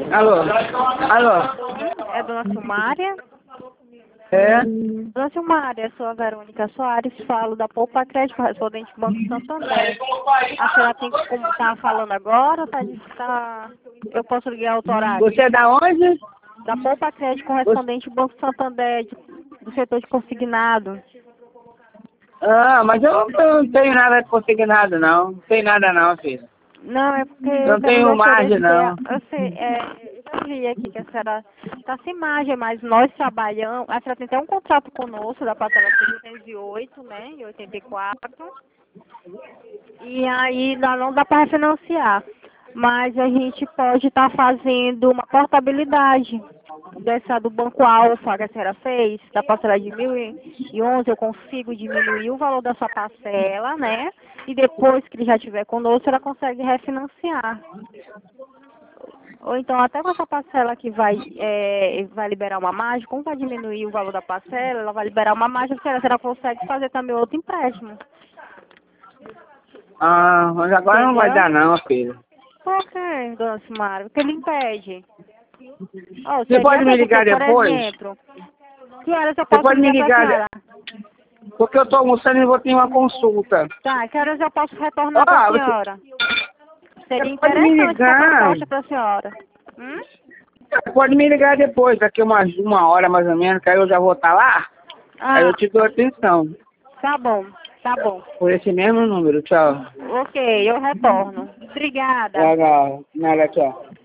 Alô? Alô? É Dona Silmária? É? Dona Silmária, sou a Verônica Soares, falo da Poupa Crédito, correspondente do Banco Santander. A senhora tem como tá falando agora? Eu posso ligar outro horário? Você é da onde? Da Poupa Crédito, correspondente do Banco Santander, do setor de consignado. Ah, mas eu não tenho nada consignado, não. Não tem nada não, filho. Não, é porque Não eu quero tenho lhe margem, oferecer, não. eu sei, eu já vi aqui que a senhora está sem margem, mas nós trabalhamos, a senhora tem até um contrato conosco da parcela 308, né, e 84, e aí não dá para refinanciar, mas a gente pode estar fazendo uma portabilidade dessa do Banco Alfa que a senhora fez, da parcela de 1.011, eu consigo diminuir o valor da sua parcela, né? E depois que ele já estiver conosco, ela consegue refinanciar. Ou então, até com essa parcela que vai liberar uma margem, como vai diminuir o valor da parcela, ela vai liberar uma margem, a senhora consegue fazer também outro empréstimo. Ah, mas agora não vai Entendeu? dar não, filho. Por quê, dona Simara? O que ele impede? Oh, Você pode seria me porque, ligar por depois? exemplo, que horas eu Você posso pode me ligar para a ligar, senhora? porque eu tô almoçando e vou ter uma consulta. Tá, que horas eu posso retornar para a Ah, senhora? Seria você pode me interessante essa ligar. proposta para a senhora. Hum? Você pode me ligar depois, daqui uma hora mais ou menos, que aí eu já vou estar lá. Aí eu Ah, te dou atenção. tá bom, tá bom. Por esse mesmo número, tchau. Ok, eu retorno. Obrigada. Legal, nada, tchau.